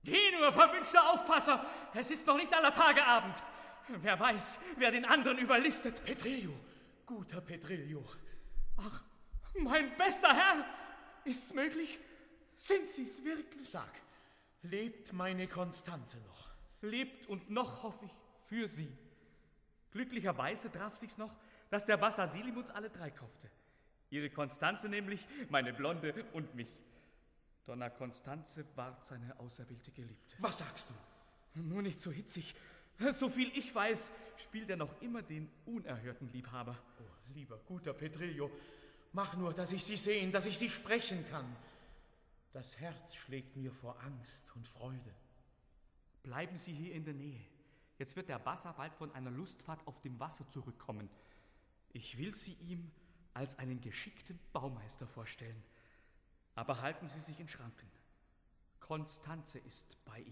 Geh nur, verwünschter Aufpasser! Es ist noch nicht aller Tage Abend. Wer weiß, wer den anderen überlistet. Petrillo, guter Petrillo. Ach, mein bester Herr! Ist's möglich? Sind Sie's wirklich? Sag, lebt meine Konstanze noch? Lebt und noch hoffe ich für sie. Glücklicherweise traf sich's noch, dass der Basasilim uns alle drei kaufte. Ihre Konstanze nämlich, meine Blonde und mich. Donna Constanze ward seine auserwählte Geliebte. Was sagst du? Nur nicht so hitzig. So viel ich weiß, spielt er noch immer den unerhörten Liebhaber. Oh, lieber guter Petrillo, mach nur, dass ich sie sehen, dass ich sie sprechen kann. Das Herz schlägt mir vor Angst und Freude. Bleiben Sie hier in der Nähe. Jetzt wird der Bassa bald von einer Lustfahrt auf dem Wasser zurückkommen. Ich will Sie ihm als einen geschickten Baumeister vorstellen. Aber halten Sie sich in Schranken. Konstanze ist bei ihm.